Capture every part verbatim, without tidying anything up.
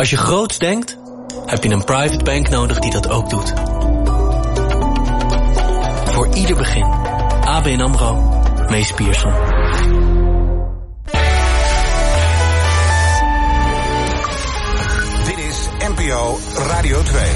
Als je groots denkt, heb je een private bank nodig die dat ook doet. Voor ieder begin. A B N AMRO, Mees Pierson. Dit is N P O Radio twee.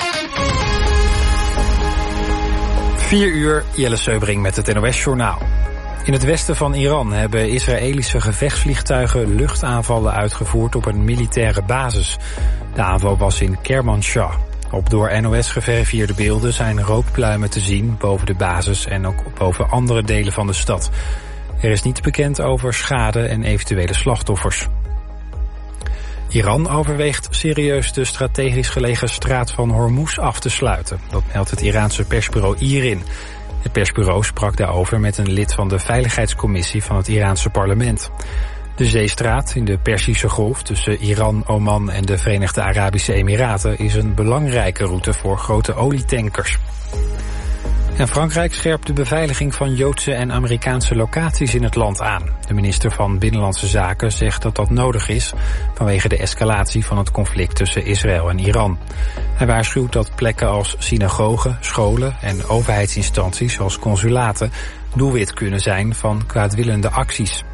vier uur, Jelle Seubring met het N O S-journaal. In het westen van Iran hebben Israëlische gevechtsvliegtuigen luchtaanvallen uitgevoerd op een militaire basis. De aanval was in Kermanshah. Op door N O S geverifieerde beelden zijn rookpluimen te zien boven de basis en ook boven andere delen van de stad. Er is niets bekend over schade en eventuele slachtoffers. Iran overweegt serieus de strategisch gelegen straat van Hormuz af te sluiten. Dat meldt het Iraanse persbureau IRIN. Het persbureau sprak daarover met een lid van de Veiligheidscommissie van het Iraanse parlement. De zeestraat in de Perzische Golf tussen Iran, Oman en de Verenigde Arabische Emiraten is een belangrijke route voor grote olietankers. En Frankrijk scherpt de beveiliging van Joodse en Amerikaanse locaties in het land aan. De minister van Binnenlandse Zaken zegt dat dat nodig is vanwege de escalatie van het conflict tussen Israël en Iran. Hij waarschuwt dat plekken als synagogen, scholen en overheidsinstanties zoals consulaten doelwit kunnen zijn van kwaadwillende acties.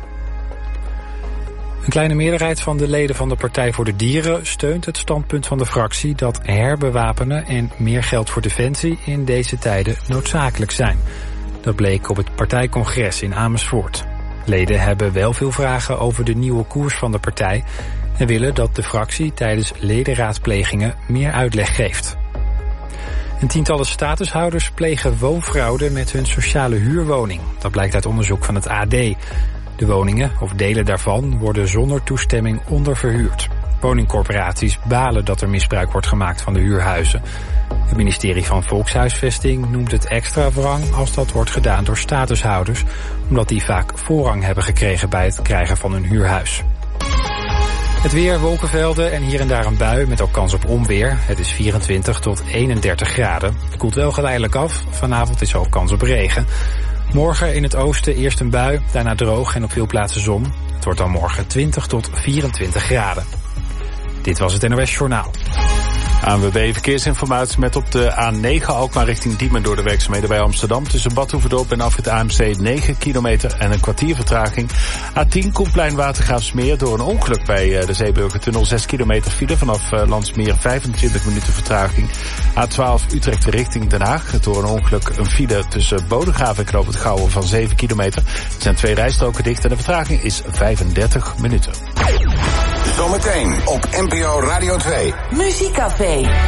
Een kleine meerderheid van de leden van de Partij voor de Dieren steunt het standpunt van de fractie dat herbewapenen en meer geld voor defensie in deze tijden noodzakelijk zijn. Dat bleek op het partijcongres in Amersfoort. Leden hebben wel veel vragen over de nieuwe koers van de partij en willen dat de fractie tijdens ledenraadplegingen meer uitleg geeft. En tientallen statushouders plegen woonfraude met hun sociale huurwoning. Dat blijkt uit onderzoek van het A D. De woningen, of delen daarvan, worden zonder toestemming onderverhuurd. Woningcorporaties balen dat er misbruik wordt gemaakt van de huurhuizen. Het ministerie van Volkshuisvesting noemt het extra wrang als dat wordt gedaan door statushouders, omdat die vaak voorrang hebben gekregen bij het krijgen van hun huurhuis. Het weer, wolkenvelden en hier en daar een bui met ook kans op onweer. Het is vierentwintig tot eenendertig graden. Het koelt wel geleidelijk af. Vanavond is er ook kans op regen. Morgen in het oosten eerst een bui, daarna droog en op veel plaatsen zon. Het wordt dan morgen twintig tot vierentwintig graden. Dit was het N O S Journaal. A N W B Verkeersinformatie met op de A negen Alkmaar richting Diemen door de werkzaamheden bij Amsterdam. Tussen Bad Hoeverdorp en afrit A M C negen kilometer en een kwartier vertraging. A tien Koenplein Watergraafsmeer door een ongeluk bij de Zeeburgertunnel. zes kilometer file vanaf Landsmeer, vijfentwintig minuten vertraging. A twaalf Utrecht richting Den Haag. Door een ongeluk een file tussen Bodegraven en Knoop het Gouwen van zeven kilometer. Er zijn twee rijstroken dicht en de vertraging is vijfendertig minuten. Zometeen op N P O Radio twee. Muziekcafé.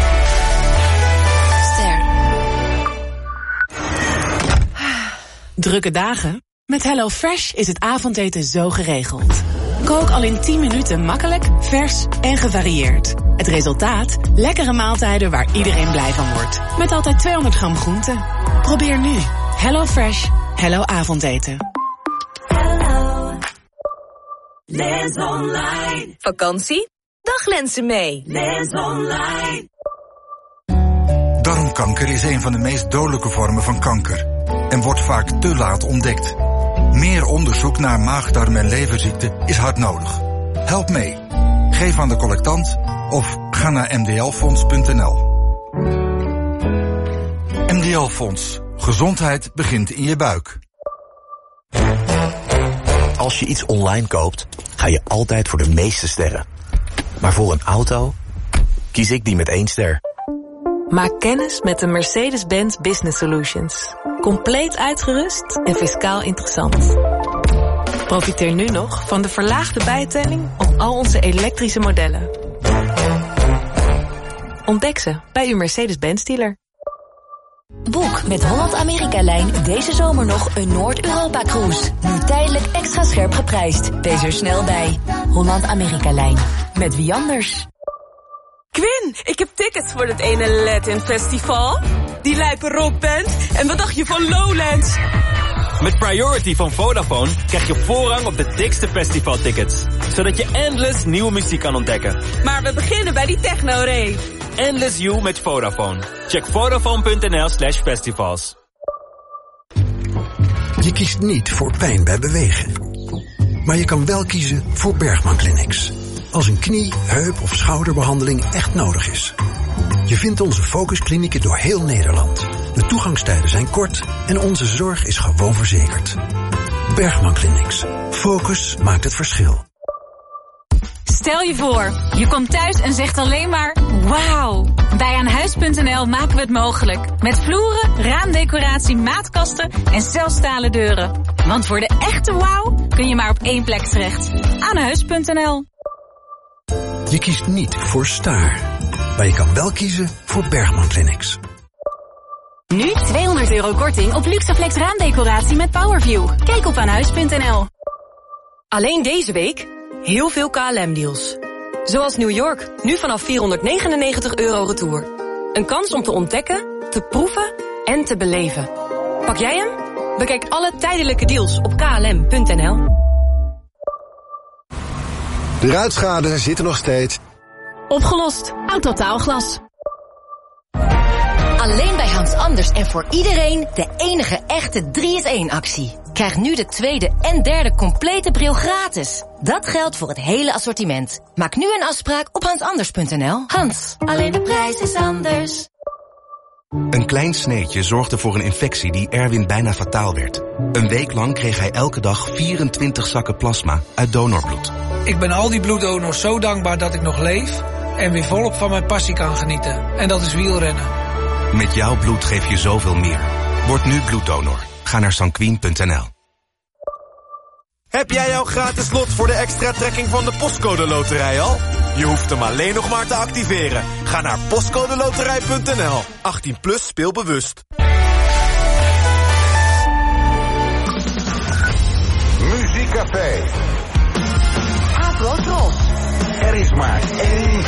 Ster. Drukke dagen? Met HelloFresh is het avondeten zo geregeld. Kook al in tien minuten makkelijk, vers en gevarieerd. Het resultaat? Lekkere maaltijden waar iedereen blij van wordt. Met altijd tweehonderd gram groente. Probeer nu. HelloFresh. Hello avondeten. Lens Online. Vakantie? Daglenzen mee. Lens Online. Darmkanker is een van de meest dodelijke vormen van kanker en wordt vaak te laat ontdekt. Meer onderzoek naar maagdarm- en leverziekten is hard nodig. Help mee. Geef aan de collectant of ga naar m d l fonds punt n l. M D L Fonds. Gezondheid begint in je buik. Als je iets online koopt, ga je altijd voor de meeste sterren. Maar voor een auto kies ik die met één ster. Maak kennis met de Mercedes-Benz Business Solutions. Compleet uitgerust en fiscaal interessant. Profiteer nu nog van de verlaagde bijtelling op al onze elektrische modellen. Ontdek ze bij uw Mercedes-Benz dealer. Boek met Holland-Amerika-lijn deze zomer nog een Noord-Europa-cruise. Nu tijdelijk extra scherp geprijsd. Wees er snel bij. Holland-Amerika-lijn. Met wie anders? Quinn, ik heb tickets voor het ene Latin Festival. Die lijpe rockband. En wat dacht je van Lowlands? Met Priority van Vodafone krijg je voorrang op de dikste festivaltickets. Zodat je endless nieuwe muziek kan ontdekken. Maar we beginnen bij die techno-rave. Endless You met Vodafone. Check vodafone punt n l slash festivals. Je kiest niet voor pijn bij bewegen. Maar je kan wel kiezen voor Bergman Clinics. als een knie, heup of schouderbehandeling echt nodig is. Je vindt onze focusklinieken door heel Nederland. De toegangstijden zijn kort en onze zorg is gewoon verzekerd. Bergman Clinics. Focus maakt het verschil. Stel je voor, je komt thuis en zegt alleen maar wauw. Bij Aanhuis punt n l maken we het mogelijk. Met vloeren, raamdecoratie, maatkasten en zelfs stalen deuren. Want voor de echte wauw kun je maar op één plek terecht. Aanhuis punt n l. Je kiest niet voor Staar. Maar je kan wel kiezen voor Bergman Clinics. Nu tweehonderd euro korting op Luxaflex raamdecoratie met Powerview. Kijk op aanhuis punt n l. Alleen deze week heel veel K L M-deals. Zoals New York, nu vanaf vierhonderdnegenennegentig euro retour. Een kans om te ontdekken, te proeven en te beleven. Pak jij hem? Bekijk alle tijdelijke deals op k l m punt n l. De ruitschade zit er nog steeds. Opgelost. Autotaalglas. Alleen bij Hans Anders en voor iedereen de enige echte drie in één actie. Krijg nu de tweede en derde complete bril gratis. Dat geldt voor het hele assortiment. Maak nu een afspraak op hans anders punt n l. Hans, alleen de prijs is anders. Een klein sneetje zorgde voor een infectie die Erwin bijna fataal werd. Een week lang kreeg hij elke dag vierentwintig zakken plasma uit donorbloed. Ik ben al die bloeddonors zo dankbaar dat ik nog leef en weer volop van mijn passie kan genieten. En dat is wielrennen. Met jouw bloed geef je zoveel meer. Word nu bloeddonor. Ga naar sanquin punt n l. Heb jij jouw gratis lot voor de extra trekking van de Postcode Loterij al? Je hoeft hem alleen nog maar te activeren. Ga naar postcode loterij punt n l. achttien plus, speel bewust. Muziekcafé. Afro Tros. Er is maar één.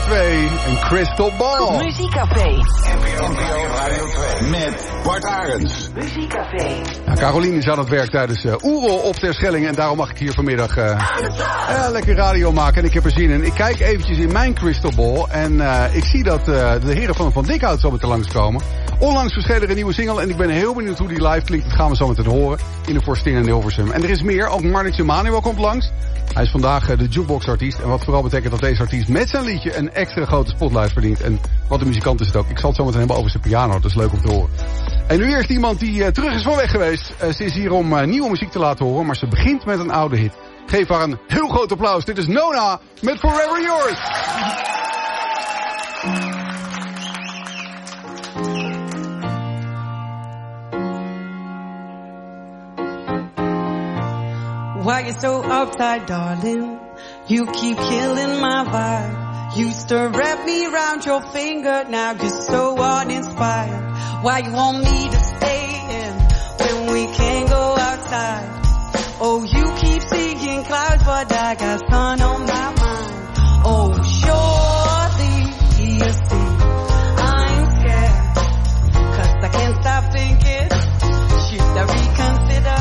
twee en Crystal Ball. Muziekcafé. N P O Radio twee. Met Bart Arends. Muziekcafé. Nou, Caroline is aan het werk tijdens uh, Oerol op Terschelling. En daarom mag ik hier vanmiddag uh, uh, lekker radio maken. En ik heb er zin in. Ik kijk eventjes in mijn Crystal Ball. En uh, ik zie dat uh, de heren van Van Dikhout zo meteen langskomen. Onlangs verscheen er een nieuwe single. En ik ben heel benieuwd hoe die live klinkt. Dat gaan we zo meteen horen in de Forstin en Hilversum. En er is meer. Ook Marnix Emanuel komt langs. Hij is vandaag uh, de jukebox-artiest. En wat vooral betekent dat deze artiest met zijn liedje een extra grote spotlight verdient. En wat een muzikant is het ook. Ik zal het zo meteen hebben over zijn piano. Dat is leuk om te horen. En nu eerst iemand die uh, terug is van weg geweest. Uh, ze is hier om uh, nieuwe muziek te laten horen. Maar ze begint met een oude hit. Geef haar een heel groot applaus. Dit is Nona met Forever Yours. Why you so uptight, darling? You keep killing my vibe. Used to wrap me around your finger, now you're so uninspired. Why you want me to stay in when we can't go outside? Oh, you keep seeing clouds, but I got sun on my mind. Oh, surely you see I'm scared, 'cause I can't stop thinking, should I reconsider?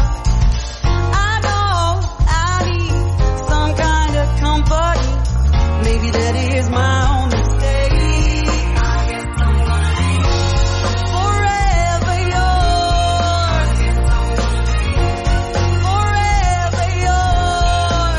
Maybe that is my own mistake. Forever yours. Forever yours.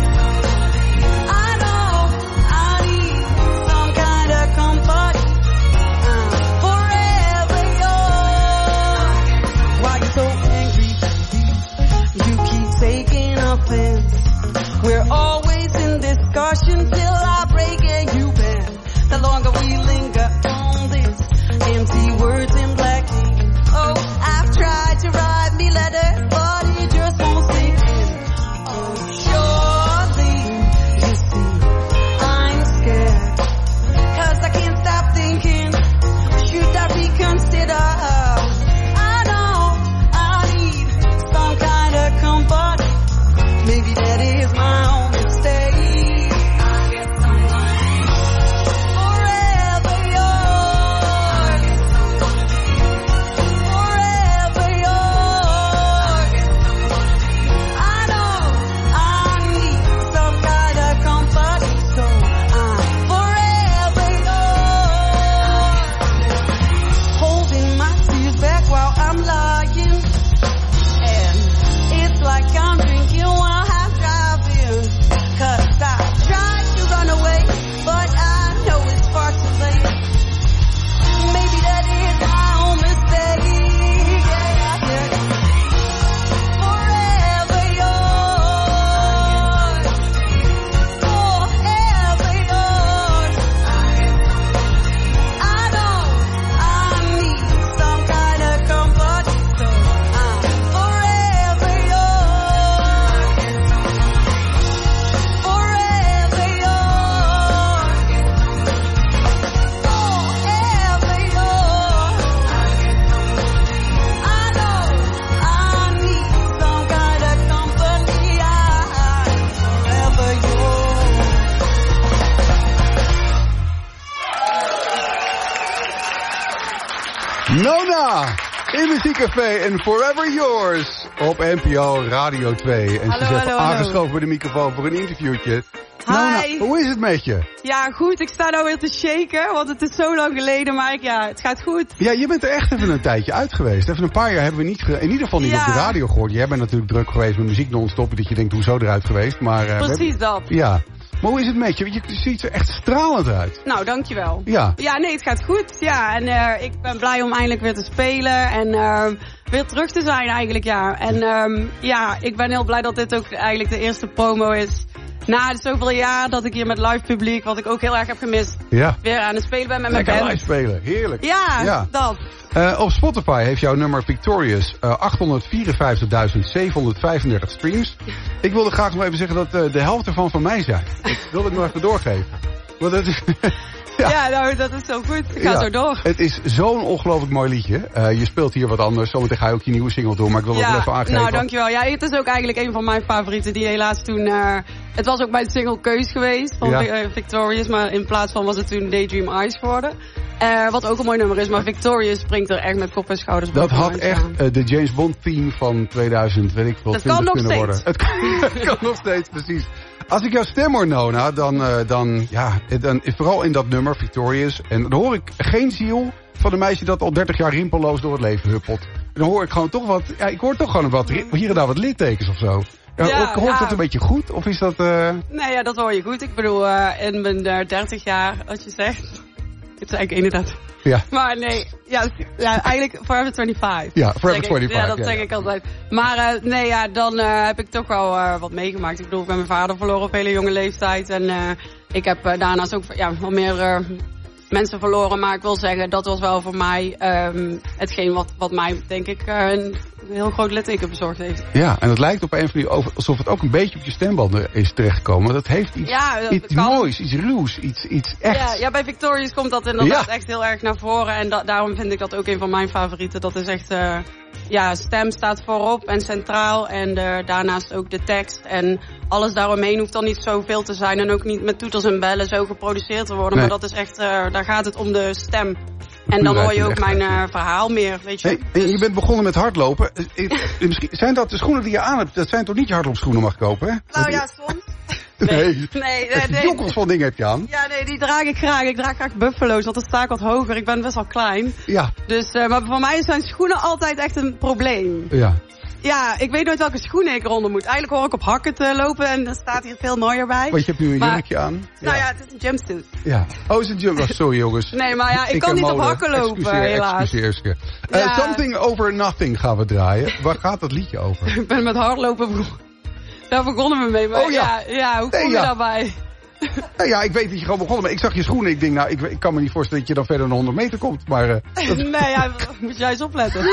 I know I need some kind of comfort. Uh, forever yours. Why you so angry? You keep taking offense. We're always in discussion till I break and you bend. The longer we linger on this empty words in black ink. Oh, I've tried to write me letters, but it just won't sink in. Oh, surely you see I'm scared, 'cause I can't stop thinking, should I reconsider? I know I need some kind of comfort. Maybe that is my own mistake. Nona in Muziekcafé en Forever Yours op N P O Radio twee. En hallo, ze is even hallo, aangeschoven hallo. bij de microfoon voor een interviewtje. Hi. Nona, hoe is het met je? Ja, goed. Ik sta nou weer te shaken, want het is zo lang geleden, maar ik, ja, het gaat goed. Ja, je bent er echt even een tijdje uit geweest. Even een paar jaar hebben we niet, ge- in ieder geval niet Ja. op de radio gehoord. Jij bent natuurlijk druk geweest met muziek non-stop, dat je denkt, hoezo eruit geweest? Maar, uh, we Precies hebben- dat. Ja. Maar hoe is het met je? Je ziet er echt stralend uit. Nou, dankjewel. Ja. Ja, nee, het gaat goed. Ja, en uh, ik ben blij om eindelijk weer te spelen en uh, weer terug te zijn eigenlijk, ja. En um, ja, ik ben heel blij dat dit ook eigenlijk de eerste promo is. Na zoveel jaar dat ik hier met live publiek, wat ik ook heel erg heb gemist, Ja. weer aan het spelen ben met mijn Lekker band. live spelen, heerlijk. Ja, Ja. dat. Uh, op Spotify heeft jouw nummer Victorious uh, achthonderdvierenvijftigduizend zevenhonderdvijfendertig streams. Ik wilde graag nog even zeggen dat uh, de helft ervan van mij zijn. Ik wil het nog even doorgeven. Want het is, Ja. ja, nou, dat is zo goed. Ga Ja, zo door. Het is zo'n ongelooflijk mooi liedje. Uh, je speelt hier wat anders. Zometeen ga je ook je nieuwe single doen. Maar ik wil het Ja, wel even aangeven. nou, dankjewel. Ja, het is ook eigenlijk een van mijn favorieten. Die helaas toen... Uh, het was ook mijn single keus geweest van Ja. uh, Victorious. Maar in plaats van was het toen Daydream Eyes geworden. Uh, wat ook een mooi nummer is. Maar Victorious springt er echt met kop en schouders Dat bovenaan had echt uh, de James Bond theme van tweeduizend, weet ik veel, Dat kan nog kunnen steeds. worden. Het kan, het kan nog steeds, precies. Als ik jouw stem hoor, Nona, dan, uh, dan, ja, dan vooral in dat nummer, Victorious. En dan hoor ik geen ziel van een meisje dat al dertig jaar rimpelloos door het leven huppelt. Dan hoor ik gewoon toch wat, ja, ik hoor toch gewoon wat, hier en daar wat littekens of zo. Ja, Ja, hoort ja. dat een beetje goed? Of is dat... Uh... Nee, ja, dat hoor je goed. Ik bedoel, uh, in mijn uh, dertig jaar, wat je zegt. Het is eigenlijk inderdaad. Ja. Maar nee, ja, ja eigenlijk Forever vijfentwintig. Ja, Forever Zeg ik. vijfentwintig, Ja, dat ja, zeg ja. ik altijd. Maar uh, nee, ja, dan uh, heb ik toch wel uh, wat meegemaakt. Ik bedoel, ik ben mijn vader verloren op hele jonge leeftijd. En uh, ik heb uh, daarnaast ook ja, wel meer uh, mensen verloren. Maar ik wil zeggen, dat was wel voor mij um, hetgeen wat, wat mij, denk ik, uh, een heel groot litteken bezorgd heeft. Ja, en het lijkt op een van die over, alsof het ook een beetje op je stembanden is terechtgekomen. Dat heeft iets, Ja, dat iets kan. moois, iets ruws, iets, iets echt. Ja, ja, bij Victorious komt dat inderdaad Ja. echt heel erg naar voren. En da daarom vind ik dat ook een van mijn favorieten. Dat is echt, uh, ja, stem staat voorop en centraal. En uh, daarnaast ook de tekst. En alles daaromheen hoeft dan niet zoveel te zijn. En ook niet met toeters en bellen zo geproduceerd te worden. Nee. Maar dat is echt, uh, daar gaat het om de stem. En dan hoor je ook mijn uh, verhaal meer, weet je. Hey, en je bent begonnen met hardlopen. Eh, eh, Misschien, zijn dat de schoenen die je aan hebt? Dat zijn toch niet je hardloopschoenen mag kopen, hè? Nou ja, soms. Nee, Nee, nee, echt nee. jokkels van dingen heb je aan. Ja, nee, die draag ik graag. Ik draag graag buffalo's, want dan sta ik wat hoger. Ik ben best wel klein. Ja, Dus, uh, maar voor mij zijn schoenen altijd echt een probleem. ja. Ja, ik weet nooit welke schoenen ik eronder moet. Eigenlijk hoor ik op hakken te lopen en dan staat hier veel mooier bij. Want je hebt nu een Maar- jurkje aan. Nou ja, het is een jumpsuit. Ja. Oh, is het jump? Oh, sorry, jongens. Nee, maar ja, ik kan ken niet op mode. hakken lopen, Excuseer, helaas. Excuseer, excuseer. Uh, Ja. Something Over Nothing gaan we draaien. Waar gaat dat liedje over? Ik ben met hardlopen begonnen. Daar begonnen we mee. Maar Oh ja. ja, ja, hoe kom Nee, je ja. daarbij? Nou ja, ik weet dat je gewoon begonnen, maar ik zag je schoenen. Ik denk, nou, ik, ik kan me niet voorstellen dat je dan verder dan honderd meter komt. Maar uh, dat- Nee, ja, moet jij eens opletten.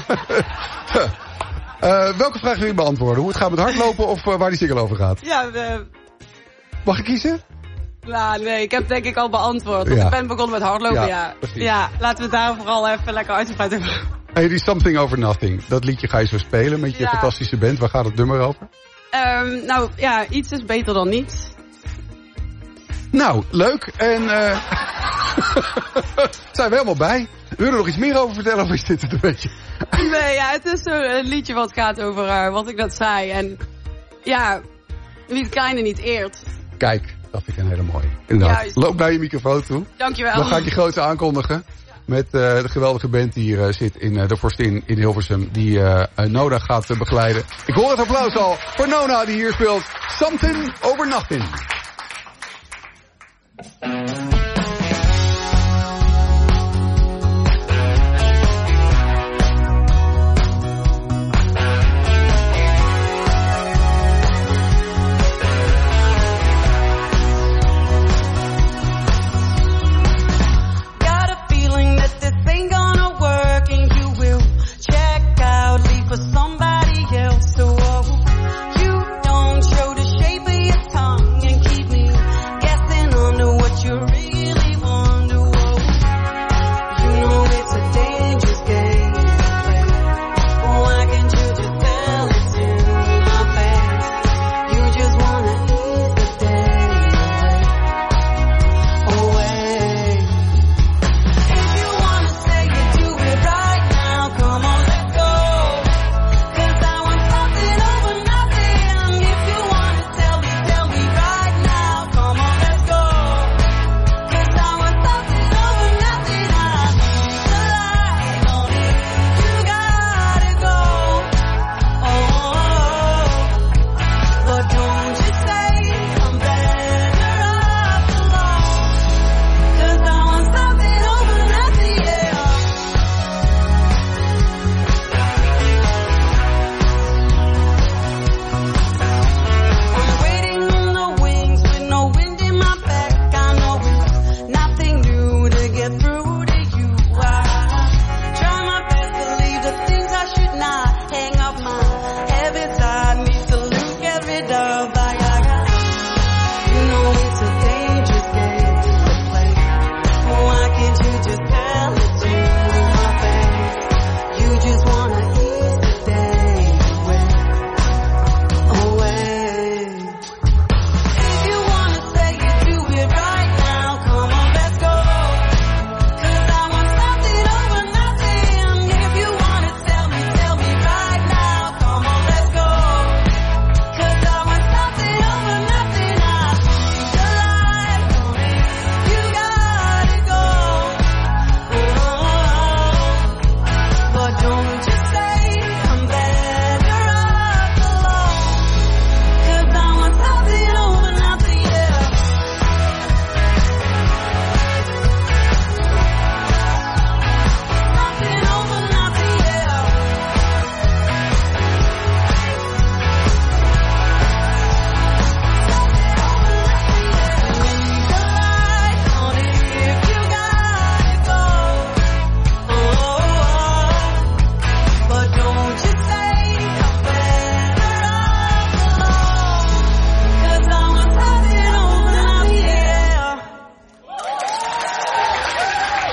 uh, welke vraag wil je beantwoorden? Hoe het gaat met hardlopen of uh, waar die single over gaat? Ja, we... Mag ik kiezen? Nou, nee, ik heb denk ik al beantwoord. Want Ja. ik ben begonnen met hardlopen, Ja, ja. precies. Ja, laten we het daar vooral even lekker uitgebreid over. Hey, die Something Over Nothing. Dat liedje ga je zo spelen met je Ja. fantastische band. Waar gaat het nummer over? Um, nou, ja, iets is beter dan niets. Nou, leuk. En uh, zijn we helemaal bij. Wil je er nog iets meer over vertellen of is dit het een beetje? Nee, ja, het is zo'n liedje wat gaat over uh, wat ik net zei. En ja, wie het kleine niet eert. Kijk, dat vind ik een hele mooie. Inderdaad. Juist. Loop naar je microfoon toe. Dankjewel. Dan ga ik je grote aankondigen. Met uh, de geweldige band die hier uh, zit in uh, de Forstin in Hilversum. Die uh, uh, Nona gaat uh, begeleiden. Ik hoor het applaus al voor Nona die hier speelt. Something Over Nothing. Got a feeling that this ain't gonna work and you will check out, leave for somebody else. So oh, you don't show the shape of your tongue and keep me guessing under what you're really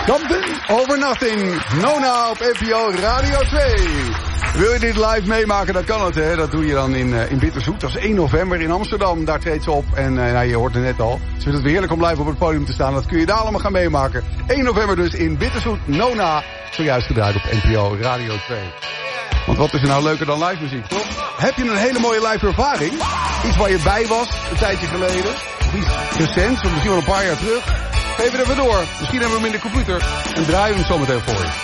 Something Over Nothing. Nona op N P O Radio twee. Wil je dit live meemaken, dan kan het, hè. Dat doe je dan in, uh, in Bitterzoet. Dat is één november in Amsterdam. Daar treedt ze op. En uh, nou, je hoort het net al. Ze vindt het weer heerlijk om live op het podium te staan. Dat kun je daar allemaal gaan meemaken. één november dus in Bitterzoet. Nona. Zojuist gedraaid op N P O Radio twee. Want wat is er nou leuker dan live muziek, toch? Heb je een hele mooie live ervaring? Iets waar je bij was, een tijdje geleden? Of iets recents, of misschien wel een paar jaar terug? Geef het even door. Misschien hebben we hem in de computer. En draaien we hem zometeen voor je.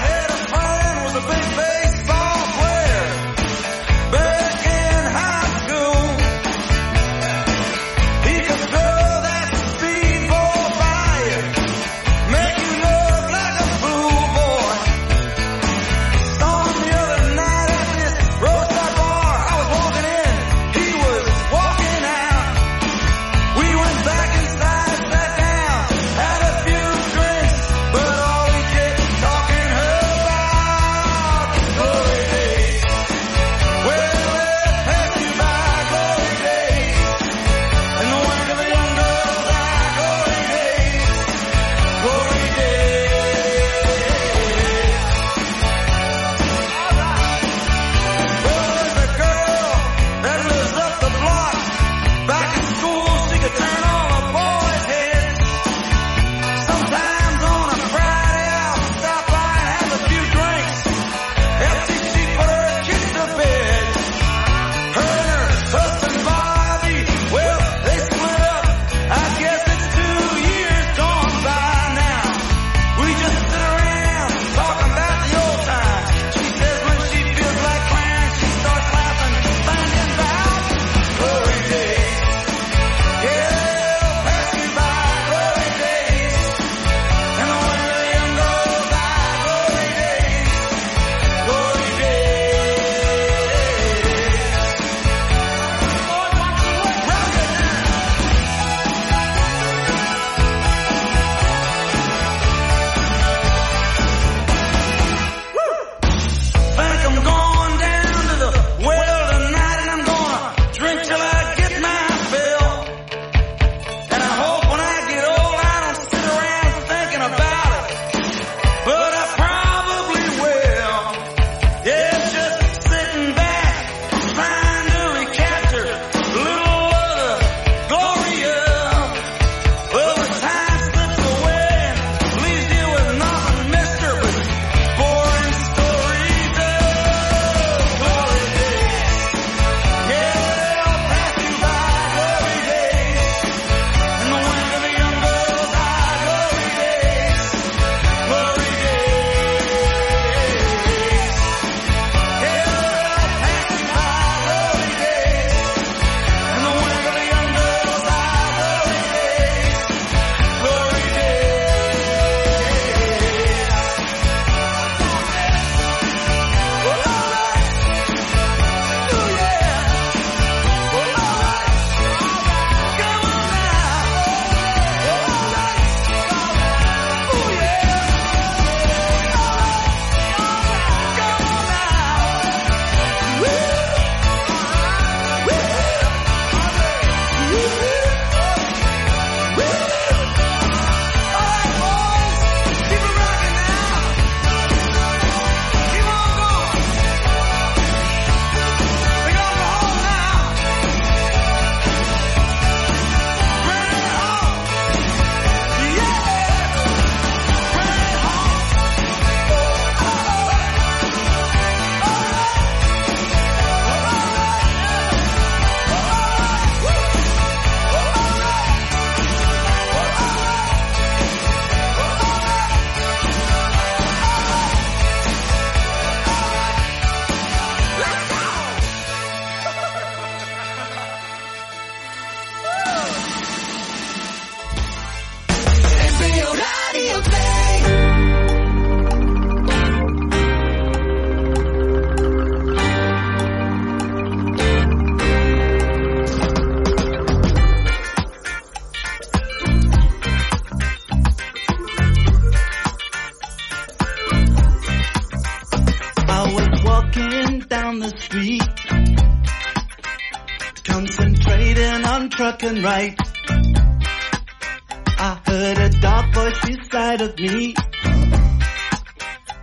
Trucking right. I heard a dark voice beside of me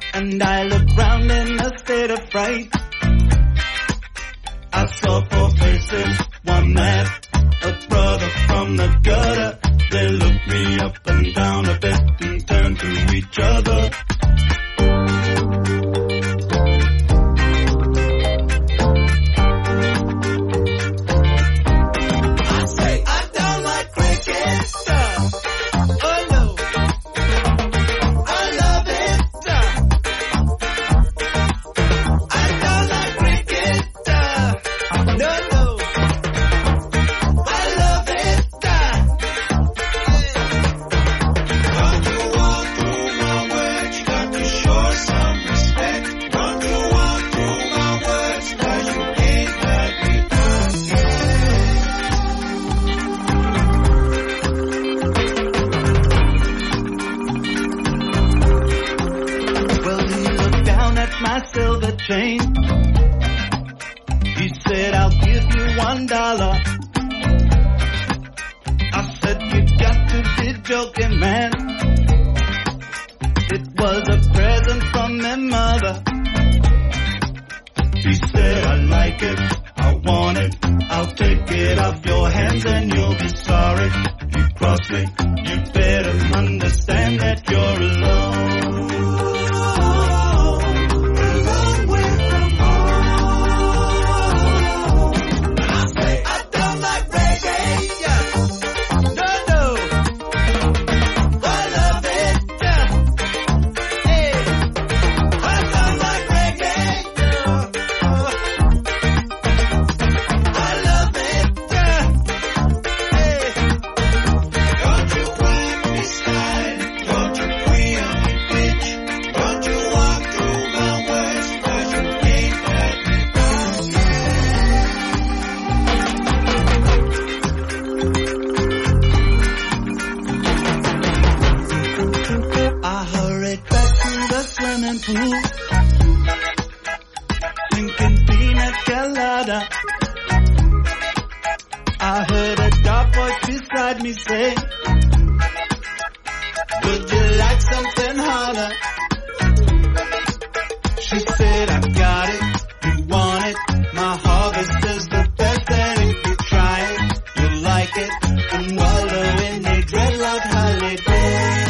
And I looked round in a state of fright. I saw four faces, one man, a brother from the gutter. They looked me up and down a bit and turned to each other. Chain. He said, I'll give you one dollar. I said, you got to be joking, man. It was a present from my mother. He said, I like it, I want it, I'll take it off your hands and you'll be sorry. You cross me, you better understand that you're alone. Drinking pina colada. I heard a dark voice beside me say, would you like something harder? She said, I got it, you want it. My harvest is the best, and if you try it, you'll like it. And wallow in a dreadlock holiday.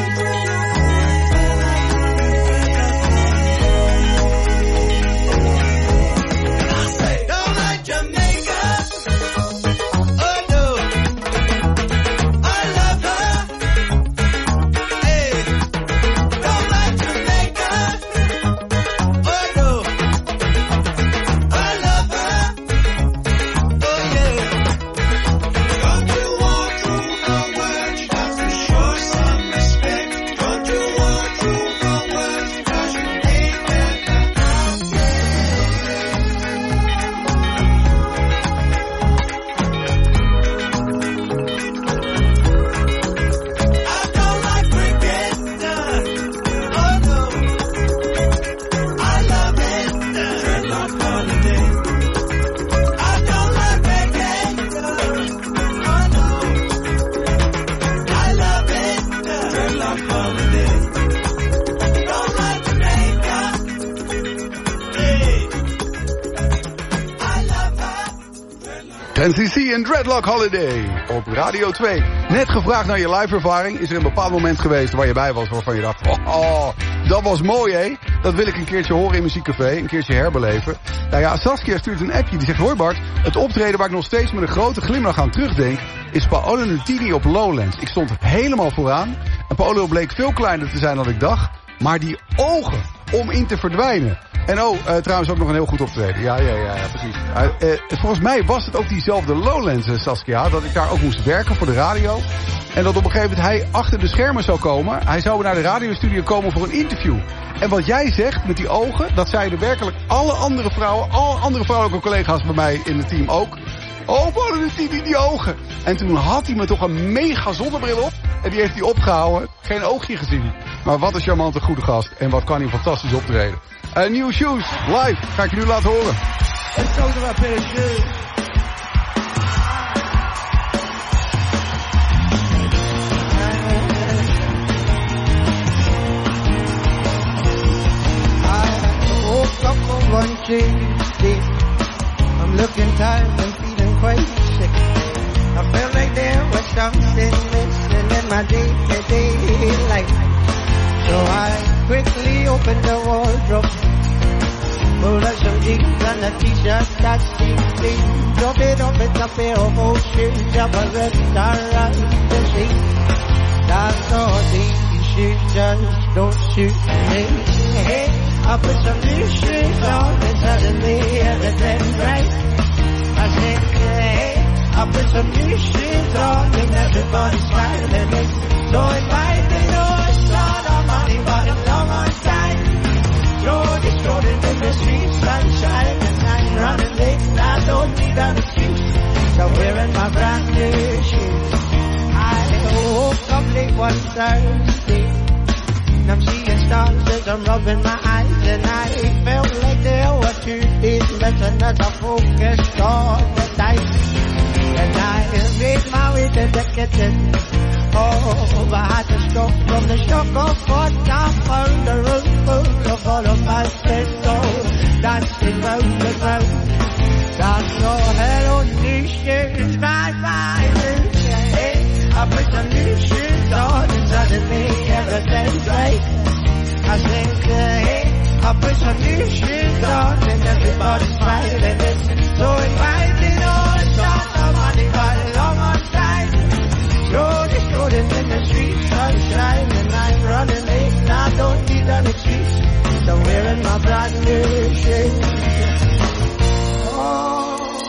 N C C en Dreadlock Holiday op Radio twee. Net gevraagd naar je live ervaring. Is er een bepaald moment geweest waar je bij was waarvan je dacht, oh, oh dat was mooi hé. Dat wil ik een keertje horen in Muziekcafé, een keertje herbeleven. Nou ja, Saskia stuurt een appje die zegt, hoi Bart, het optreden waar ik nog steeds met een grote glimlach aan terugdenk is Paolo Nutini op Lowlands. Ik stond helemaal vooraan en Paolo bleek veel kleiner te zijn dan ik dacht, maar die ogen om in te verdwijnen. En oh, uh, trouwens ook nog een heel goed optreden. Ja, ja, ja, ja precies. Uh, uh, volgens mij was het ook diezelfde Lowlands, uh, Saskia, dat ik daar ook moest werken voor de radio. En dat op een gegeven moment hij achter de schermen zou komen. Hij zou naar de radiostudio komen voor een interview. En wat jij zegt met die ogen, dat zeiden werkelijk alle andere vrouwen, alle andere vrouwelijke collega's bij mij in het team ook. Oh, wat is die, die, die ogen. En toen had hij me toch een mega zonnebril op. En die heeft hij opgehouden. Geen oogje gezien. Maar wat een charmante goede gast. En wat kan hij fantastisch optreden. Uh, New Shoes, live. Ga ik je nu laten horen. Let's talk about pair of shoes. one Tuesday. I'm looking tired and feeling quite sick. I felt like there was something missing in my day-to-day life. So I quickly opened the wardrobe, pulled out some jeans and a t-shirt that seemed clean. Drop it off with a pair of old shoes, up a red star around the sea. That's all these shoes just don't suit me. Hey, I put some new shoes on and suddenly everything's right. I said, hey, I put some new shoes on and everybody's smiling. So if I didn't know it's not on money, but a long on time. Slowly strolling in the streets, sunshine, and I'm running late, and I don't need an excuse. So I'm wearing my brand new shoes. I woke up late one Thursday, and I'm seeing stars as I'm rubbing my eyes, and I felt like there were two days left as I focused on the night. And I made my way to the kitchen. Oh, but I had to stop from the shock of what I found. The room full of all of my friends, oh, dancing round and round. That's no hell on these shoes, my mind. Hey, I put some new shoes on and suddenly everything's right. I think, hey, I put some new shoes on and everybody's smiling. So if I didn't know it's not the money, but a long on time. Slowly strolling in the streets, sunshine, and I'm running late, and I don't need an excuse. So I'm wearing my brand new shoes. Oh.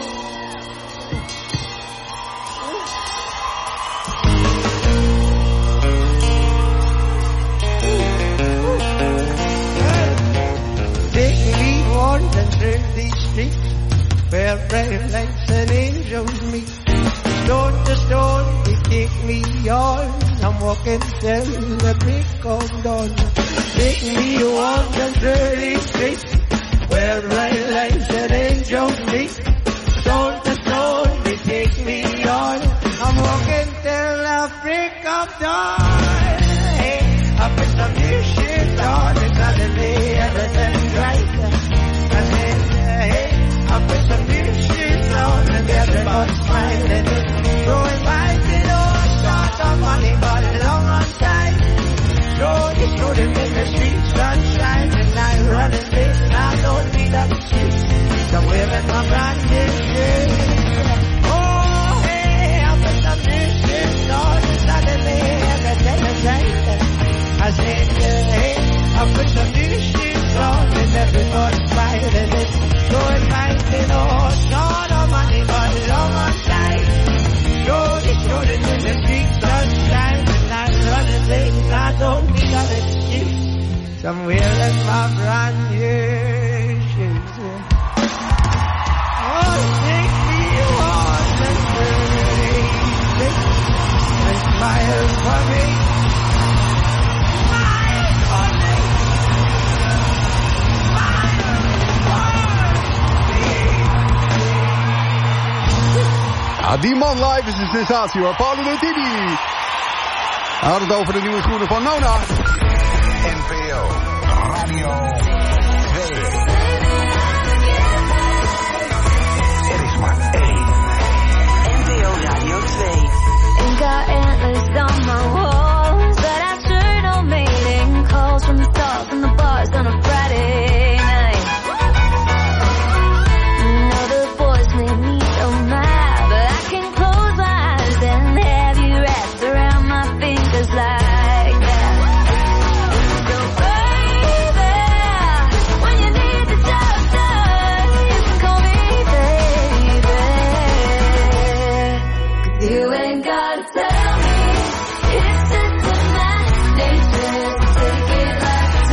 Take me wandering through these streets where bright lights and angels meet. Stone to stone, they take me on. I'm walking till the break of dawn. Take me wandering through these streets where bright lights and angels meet. Stone to stone, they take me on. I'm walking till the break of dawn. Hey, I put some new shit on and suddenly everything's right. I said, hey, I put some new shit on and everybody's smiling. So if I did all start on money, but a long on time. Slowly strolling in the streets, sunshine, and I'm running late, and I don't need an excuse. So I'm wearing my brand new shoes. Oh, hey, I put some new shoes on, and suddenly everything is right. I said, hey, I put some new shoes on, and everybody's smiling. So if I did all start on money, but a long on time. Slowly strolling in the streets, sunshine, and I'm running late, and I don't need an excuse. So I'm wearing my brand new shoes. Oh, take me on and crazy, and smile for me. Smile for me. Ja, die man live is een sensatie hoor. Paolo Nutini. Hij had het over de nieuwe schoenen van Nona. N P O Radio twee. Er is maar één. N P O Radio twee. Ain't got antlers on my walls, but I sure don't mating calls from the dogs and the bars on a Friday night. No, the boys made me so mad, but I can close my eyes and have you wrapped around my fingers like that. So baby, when you need the doctor, you can call me baby. 'Cause you ain't gotta tell me it's just in my nature to take it like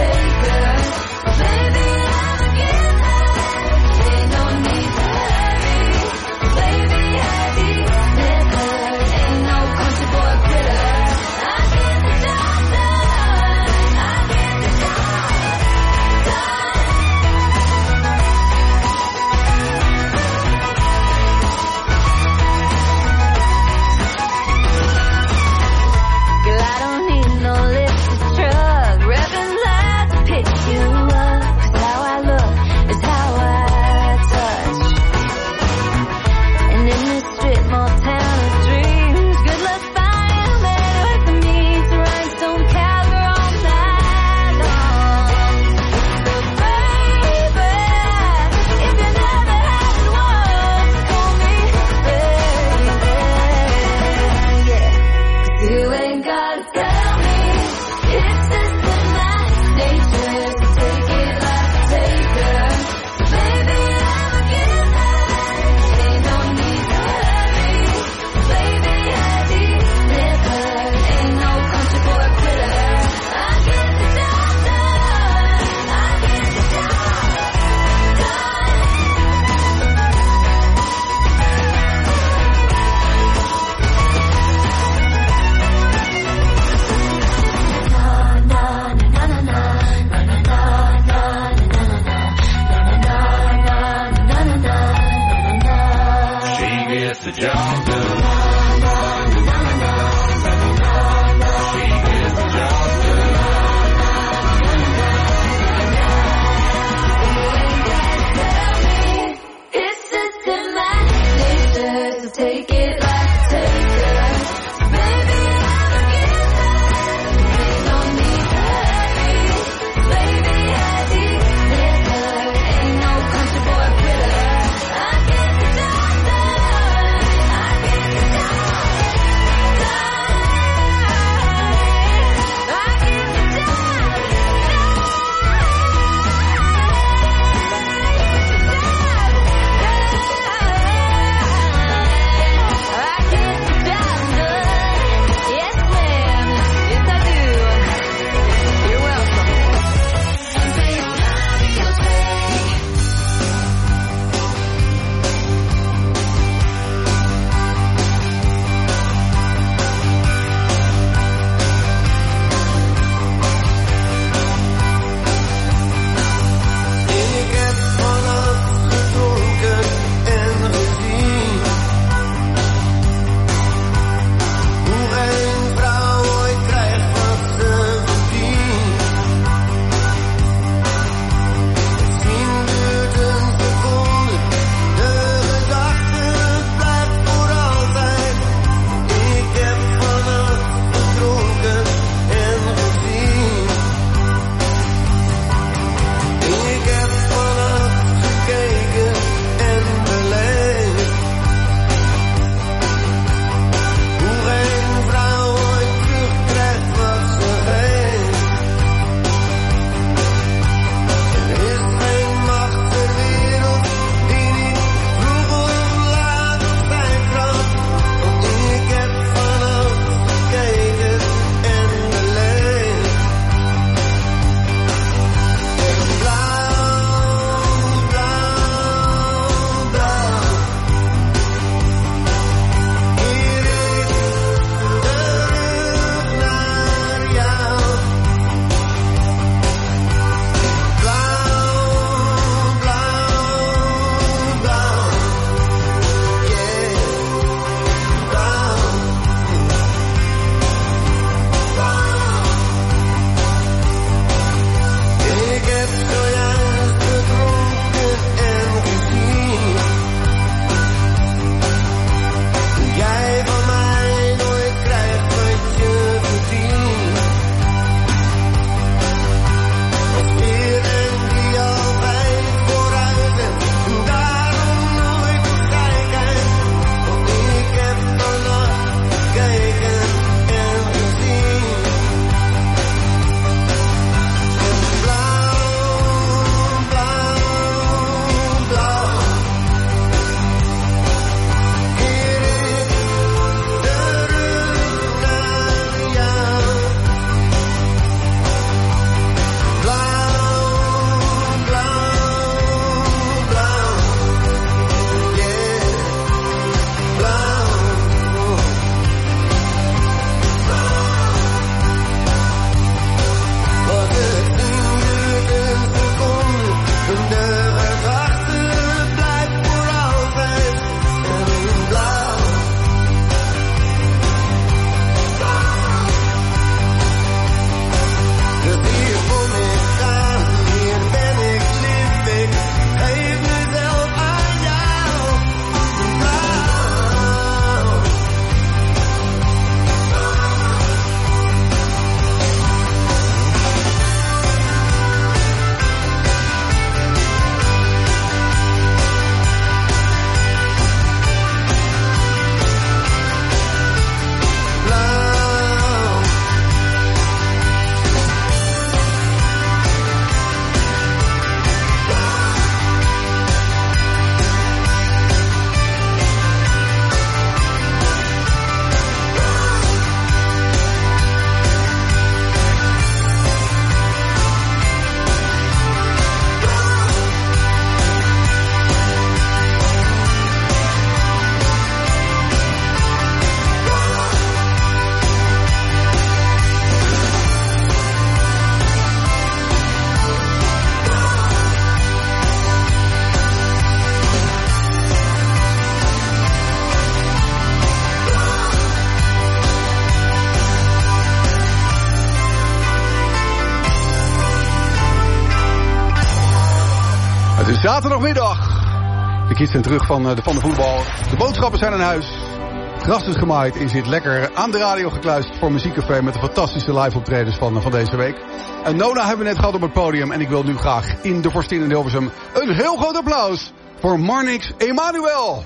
Het is zaterdagmiddag. De kids zijn terug van de, van de voetbal. De boodschappen zijn in huis. Het gras is gemaaid en je zit lekker aan de radio gekluisterd voor Muziekcafé met de fantastische live optredens van, van deze week. En Nona hebben we net gehad op het podium en ik wil nu graag in de Vorstin in Hilversum een heel groot applaus voor Marnix Emanuel.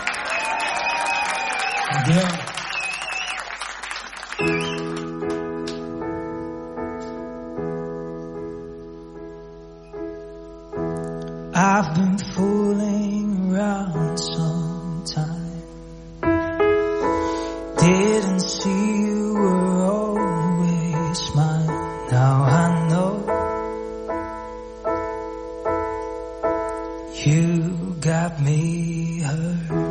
Ja. I've been fooling around sometime. Didn't see you were always mine. Now I know you got me hurt.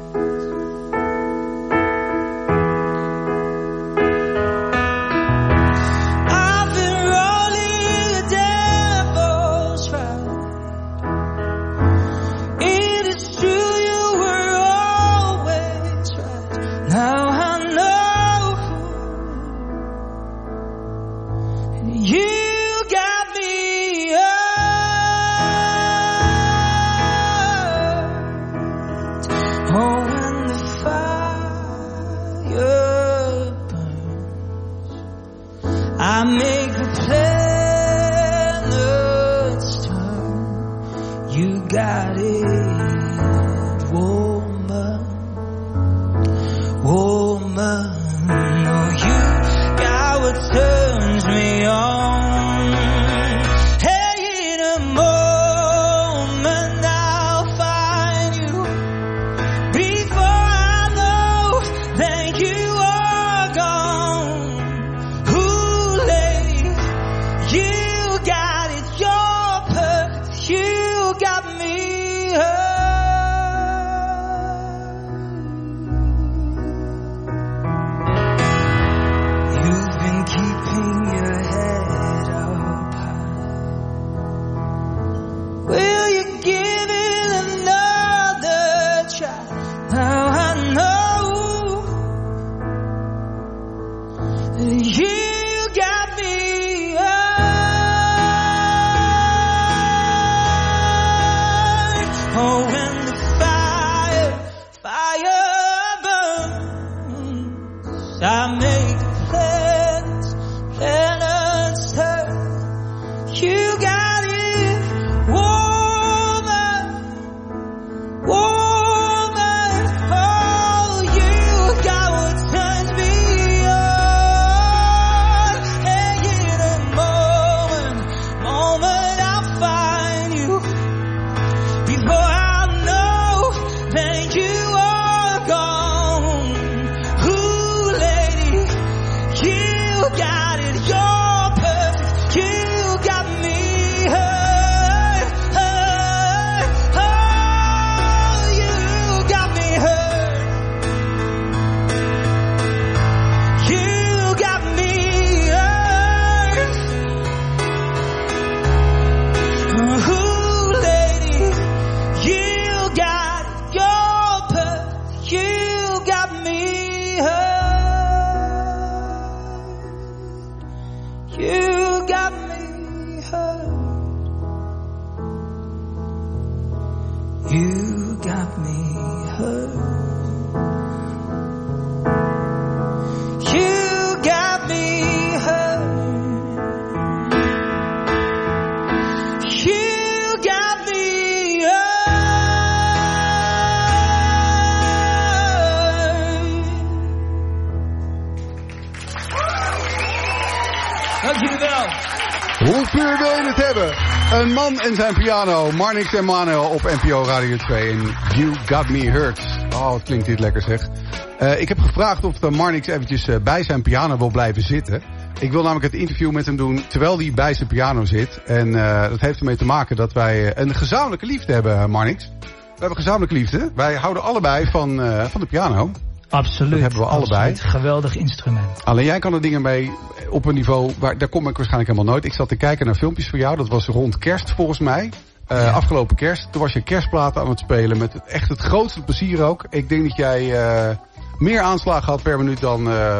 Hoe wil je het hebben? Een man en zijn piano. Marnix Emanuel op N P O Radio twee. En You Got Me Hurt. Oh, het klinkt dit lekker zeg. Uh, ik heb gevraagd of de Marnix eventjes uh, bij zijn piano wil blijven zitten. Ik wil namelijk het interview met hem doen terwijl hij bij zijn piano zit. En uh, dat heeft ermee te maken dat wij een gezamenlijke liefde hebben, Marnix. We hebben gezamenlijke liefde. Wij houden allebei van, uh, van de piano. Absoluut. Dat hebben we allebei. Absoluut. Geweldig instrument. Alleen jij kan er dingen mee op een niveau, waar, daar kom ik waarschijnlijk helemaal nooit. Ik zat te kijken naar filmpjes van jou. Dat was rond kerst volgens mij. Uh, ja. Afgelopen kerst. Toen was je kerstplaten aan het spelen. Met echt het grootste plezier ook. Ik denk dat jij uh, meer aanslagen had per minuut dan, uh,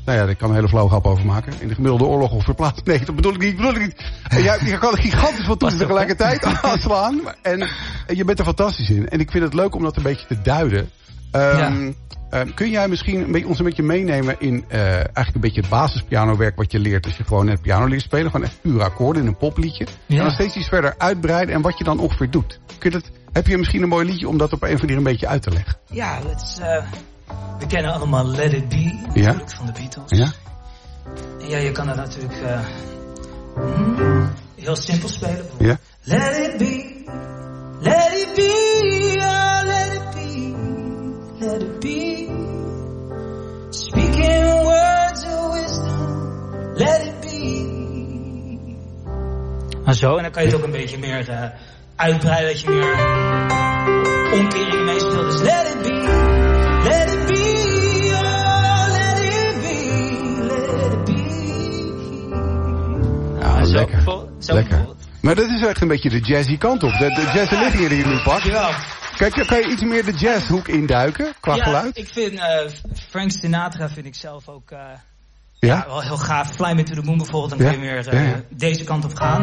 nou ja, daar kan een hele flauwe grap over maken. In de gemiddelde oorlog of verplaatst. Nee, dat bedoel ik niet, bedoel ik niet. En jij, je kan gigantisch veel toetsen tegelijkertijd aanslaan. En, en je bent er fantastisch in. En ik vind het leuk om dat een beetje te duiden. Um, ja. Uh, kun jij misschien een beetje, ons een beetje meenemen in uh, eigenlijk een beetje het basispianowerk wat je leert als je gewoon net piano leert spelen? Gewoon echt pure akkoorden in een popliedje. Ja. En dan steeds iets verder uitbreiden en wat je dan ongeveer doet. Kun je dat, heb je misschien een mooi liedje om dat op een of andere manier een beetje uit te leggen? Ja, het is, uh, we kennen allemaal Let It Be, ja. van de Beatles. Ja. En ja, je kan dat natuurlijk uh, mm, heel simpel spelen. Ja. Let it be, let it be, oh, let it be, let it be. Speaking words of wisdom, let it be. Maar zo, en dan kan je het ook een beetje meer uh, uitbreiden, dat je meer omkeringen meespeelt. Dus let it be, let it be, oh, let it be, let it be. Ja, zo, lekker, zo lekker. Maar dat is echt een beetje de jazzy kant op, de, de jazzy liggingen die je nu pakt. Ja. Kijk, kan je iets meer de jazzhoek induiken, qua ja, geluid? ik vind uh, Frank Sinatra vind ik zelf ook uh, ja? ja, wel heel gaaf. Fly Me to the Moon bijvoorbeeld, dan ja? kun je meer uh, ja, ja. deze kant op gaan.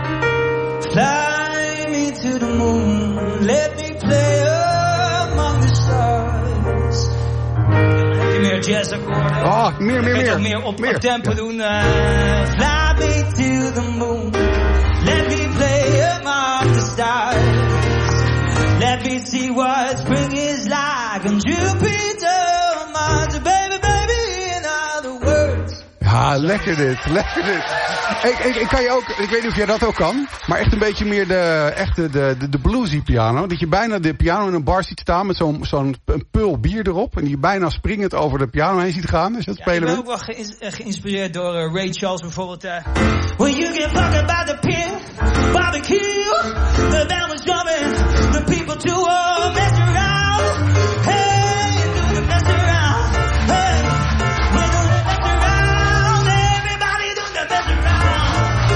Fly me to the moon, let me play among the stars. Dan heb je meer jazzakkoorden. Oh, meer, meer, meer. ook meer op, meer. op tempo ja. doen. Uh, fly me to the moon, let me play among the stars. Let me see what spring is like on Jupiter, Mars, baby, baby, in other words. Ja, lekker dit, lekker dit. Ik, ik, ik kan je ook, ik weet niet of jij dat ook kan, maar echt een beetje meer de, echt de, de, de bluesy piano. Dat je bijna de piano in een bar ziet staan met zo'n zo'n pul bier erop. En die je bijna springend over de piano heen ziet gaan. Is dat ja, spelen ik ben met? ook wel ge geïnspireerd door uh, Ray Charles bijvoorbeeld. Uh, When you get fucked by the pit, barbecue, the bell is drumming, the people do all mess around. Hey, do the mess around. Hey, we do the mess around. Everybody do the mess around.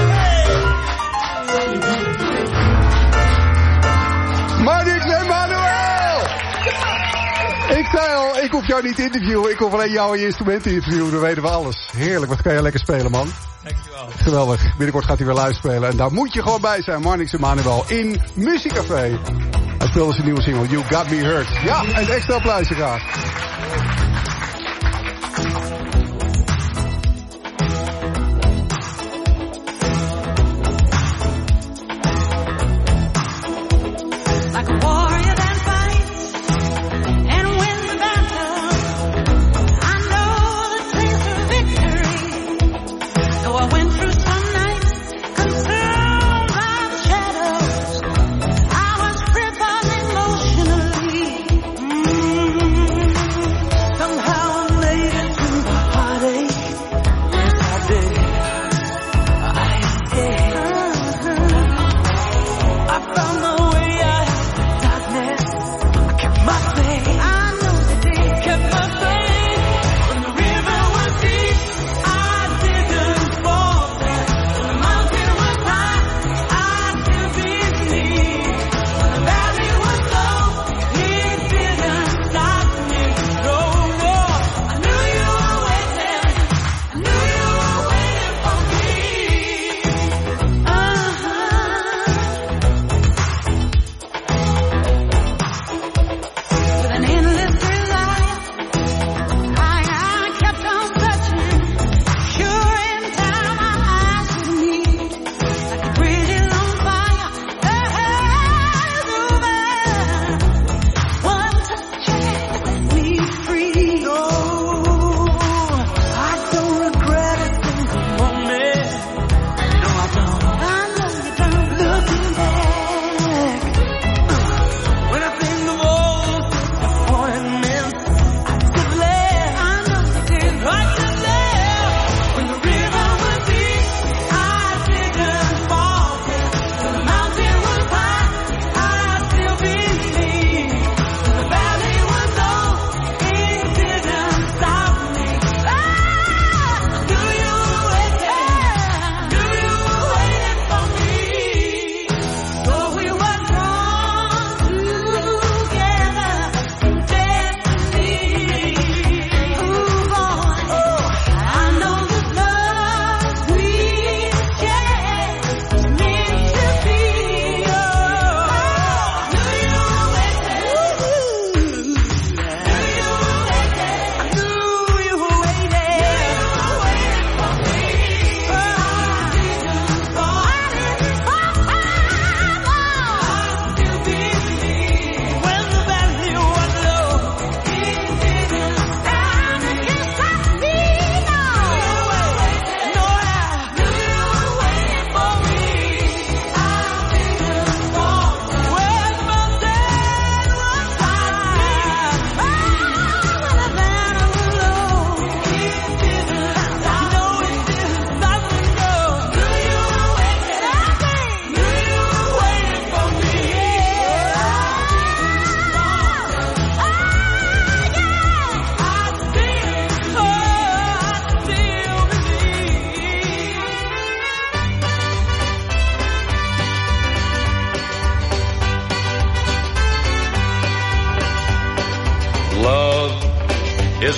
Hey. Marnix Emmanuel! Ik zei al, ik hoef jou niet te interviewen. Ik hoef alleen jou en je instrumenten interviewen. Dan weten we alles. Heerlijk, wat kan je lekker spelen, man. Dankjewel. Geweldig. Binnenkort gaat hij weer live spelen. En daar moet je gewoon bij zijn. Marnix Emmanuel in Muziekcafé. Hij speelde zijn nieuwe single You Got Me Hurt. Ja, een extra applausje graag. Like a warrior that fights and wins the battle. I know the taste of victory. Though I went through some nights consumed by the shadows, I was crippled emotionally. Mm-hmm.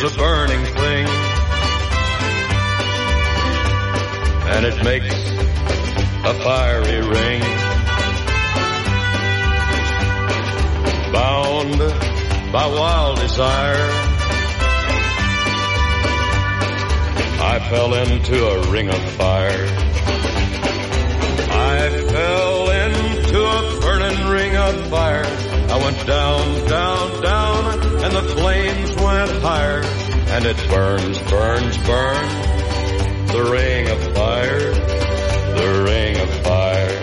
is a burning thing, and it makes a fiery ring. Bound by wild desire, I fell into a ring of fire. I fell into a burning ring of fire. I went down, down, down, and the flames went higher. And it burns, burns, burns, the ring of fire, the ring of fire.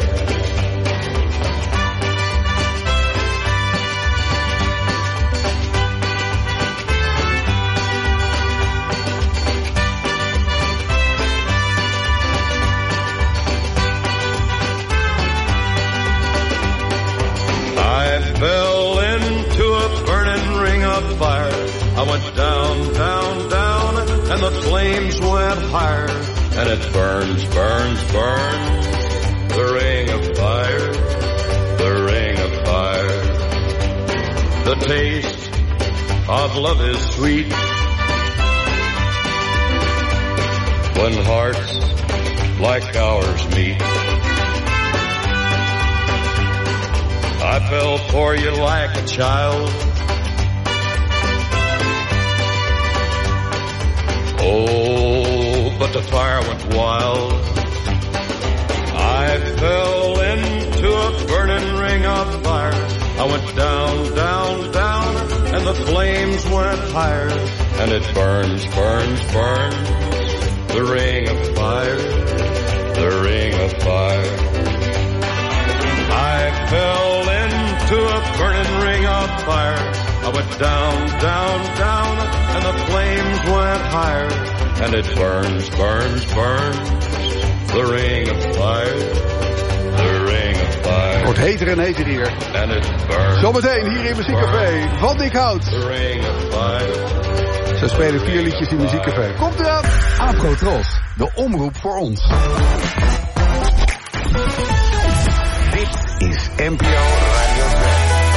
I fell into a burning ring of fire. I went down, down, down, and the flames went higher. And it burns, burns, burns, the ring of fire, the ring of fire. The taste of love is sweet when hearts like ours meet. I fell for you like a child. Oh, but the fire went wild. I fell into a burning ring of fire. I went down, down, down, and the flames went higher. And it burns, burns, burns, the ring of fire, the ring of fire. I fell into a burning ring of fire. I went down, down, down, and the flames went higher. And it burns, burns, burns, the ring of fire, the ring of fire. Wordt heter en heter hier. And it burns. Zometeen hier in Muziekcafé van Dick Hout. The ring of fire. Ze spelen vier liedjes in Muziekcafé. Komt eraan. Aafco Tros, de omroep voor ons. Dit is N P O Radio twee.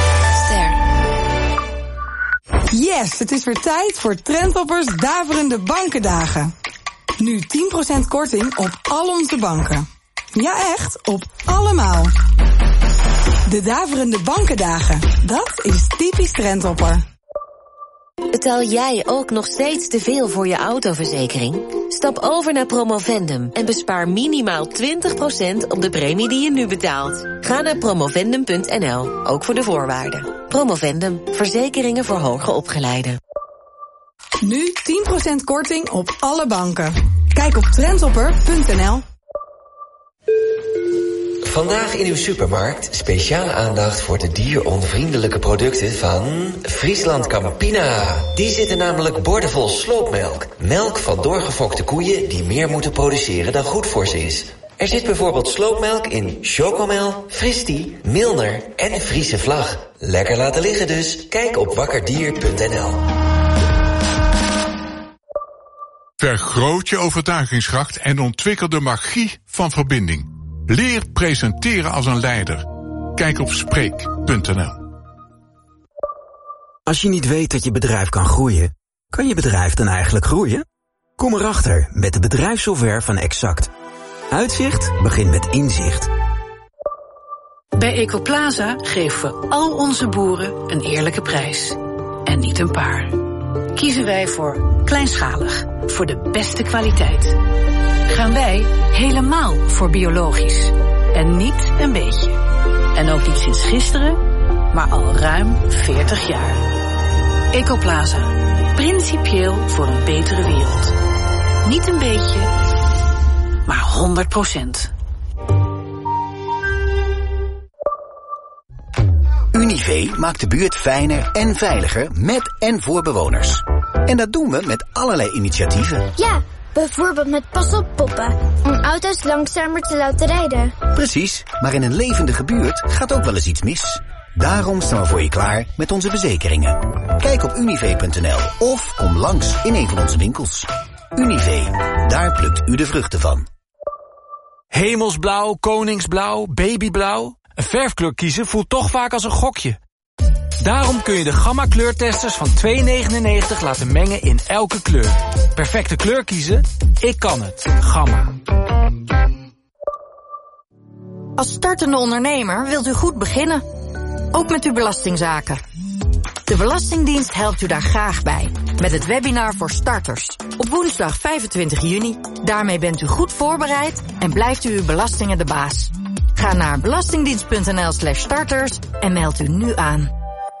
Yes, het is weer tijd voor Trendtoppers Daverende Bankendagen. Nu tien procent korting op al onze banken. Ja echt, op allemaal. De Daverende Bankendagen, dat is typisch Trendtopper. Betaal jij ook nog steeds te veel voor je autoverzekering? Stap over naar Promovendum en bespaar minimaal twintig procent op de premie die je nu betaalt. Ga naar promovendum punt n l, ook voor de voorwaarden. Promovendum, verzekeringen voor hoger opgeleiden. Nu tien procent korting op alle banken. Kijk op trendtopper punt n l. Vandaag in uw supermarkt speciale aandacht voor de dieronvriendelijke producten van Friesland Campina. Die zitten namelijk boordevol sloopmelk. Melk van doorgefokte koeien die meer moeten produceren dan goed voor ze is. Er zit bijvoorbeeld sloopmelk in Chocomel, Fristi, Milner en Friese Vlag. Lekker laten liggen dus. Kijk op wakkerdier punt n l. Vergroot je overtuigingskracht en ontwikkel de magie van verbinding. Leer presenteren als een leider. Kijk op spreek punt n l. Als je niet weet dat je bedrijf kan groeien, kan je bedrijf dan eigenlijk groeien? Kom erachter met de bedrijfssoftware van Exact. Uitzicht begint met inzicht. Bij Ecoplaza geven we al onze boeren een eerlijke prijs. En niet een paar. Kiezen wij voor kleinschalig, voor de beste kwaliteit. Gaan wij helemaal voor biologisch. En niet een beetje. En ook niet sinds gisteren, maar al ruim veertig jaar. Ecoplaza. Principieel voor een betere wereld. Niet een beetje, maar honderd procent. Univé maakt de buurt fijner en veiliger met en voor bewoners. En dat doen we met allerlei initiatieven. Ja, bijvoorbeeld met pas op poppen, om auto's langzamer te laten rijden. Precies, maar in een levendige buurt gaat ook wel eens iets mis. Daarom staan we voor je klaar met onze verzekeringen. Kijk op univé punt n l of kom langs in een van onze winkels. Univé, daar plukt u de vruchten van. Hemelsblauw, koningsblauw, babyblauw. Een verfkleur kiezen voelt toch vaak als een gokje. Daarom kun je de Gamma kleurtesters van twee negenennegentig laten mengen in elke kleur. Perfecte kleur kiezen? Ik kan het. Gamma. Als startende ondernemer wilt u goed beginnen. Ook met uw belastingzaken. De Belastingdienst helpt u daar graag bij. Met het webinar voor starters. Op woensdag vijfentwintig juni. Daarmee bent u goed voorbereid en blijft u uw belastingen de baas. Ga naar belastingdienst.nl slash starters en meld u nu aan.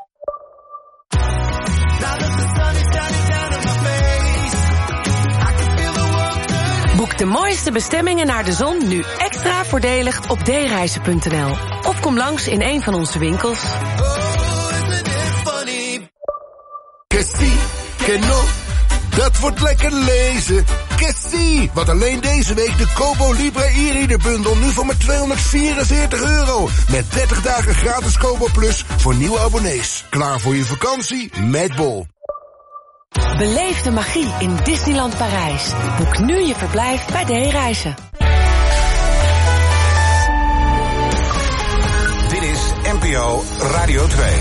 Boek de mooiste bestemmingen naar de zon nu extra voordelig op d reizen punt n l. Of kom langs in een van onze winkels. Que si, que no, dat wordt lekker lezen. Que si, want alleen deze week de Kobo Libre e-reader bundel nu voor maar tweehonderdvierenveertig euro. Met dertig dagen gratis Kobo Plus voor nieuwe abonnees. Klaar voor je vakantie met Bol. Beleef de magie in Disneyland Parijs. Boek nu je verblijf bij D-Reizen. Dit is N P O Radio twee.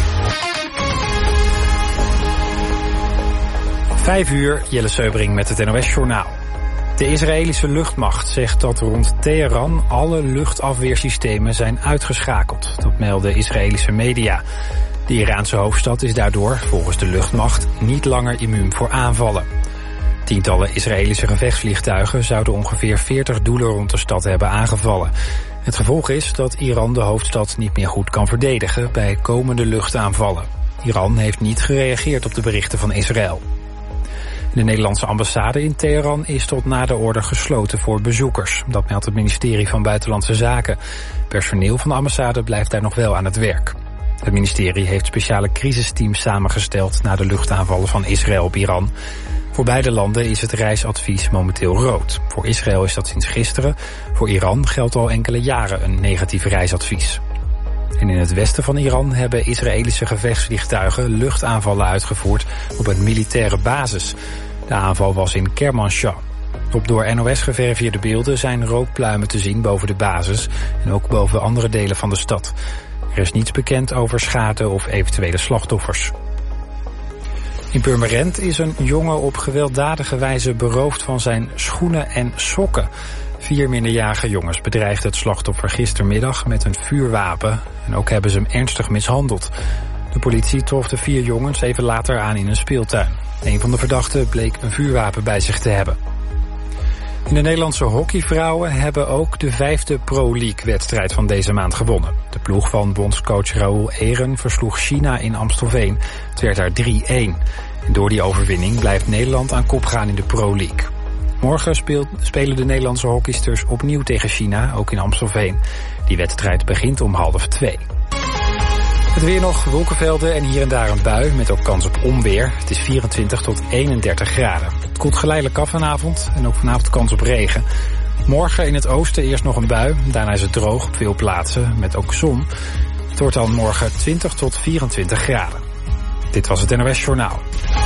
Vijf uur, Jelle Seubring met het N O S-journaal. De Israëlische luchtmacht zegt dat rond Teheran alle luchtafweersystemen zijn uitgeschakeld. Dat melden Israëlische media. De Iraanse hoofdstad is daardoor, volgens de luchtmacht, niet langer immuun voor aanvallen. Tientallen Israëlische gevechtsvliegtuigen zouden ongeveer veertig doelen rond de stad hebben aangevallen. Het gevolg is dat Iran de hoofdstad niet meer goed kan verdedigen bij komende luchtaanvallen. Iran heeft niet gereageerd op de berichten van Israël. De Nederlandse ambassade in Teheran is tot na de orde gesloten voor bezoekers. Dat meldt het ministerie van Buitenlandse Zaken. Personeel van de ambassade blijft daar nog wel aan het werk. Het ministerie heeft speciale crisisteams samengesteld na de luchtaanvallen van Israël op Iran. Voor beide landen is het reisadvies momenteel rood. Voor Israël is dat sinds gisteren. Voor Iran geldt al enkele jaren een negatief reisadvies. En in het westen van Iran hebben Israëlische gevechtsvliegtuigen luchtaanvallen uitgevoerd op een militaire basis. De aanval was in Kermanshah. Op door N O S geverifieerde beelden zijn rookpluimen te zien boven de basis en ook boven andere delen van de stad. Er is niets bekend over schade of eventuele slachtoffers. In Purmerend is een jongen op gewelddadige wijze beroofd van zijn schoenen en sokken. Vier minderjarige jongens bedreigden het slachtoffer gistermiddag met een vuurwapen. En ook hebben ze hem ernstig mishandeld. De politie trof de vier jongens even later aan in een speeltuin. Een van de verdachten bleek een vuurwapen bij zich te hebben. En de Nederlandse hockeyvrouwen hebben ook de vijfde Pro League-wedstrijd van deze maand gewonnen. De ploeg van bondscoach Raoul Eren versloeg China in Amstelveen. Het werd daar drie een. En door die overwinning blijft Nederland aan kop gaan in de Pro League. Morgen speelt, spelen de Nederlandse hockeysters opnieuw tegen China, ook in Amstelveen. Die wedstrijd begint om half twee. Het weer nog, wolkenvelden en hier en daar een bui met ook kans op onweer. Het is vierentwintig tot eenendertig graden. Het koelt geleidelijk af vanavond en ook vanavond kans op regen. Morgen in het oosten eerst nog een bui, daarna is het droog op veel plaatsen met ook zon. Het wordt dan morgen twintig tot vierentwintig graden. Dit was het N O S Journaal.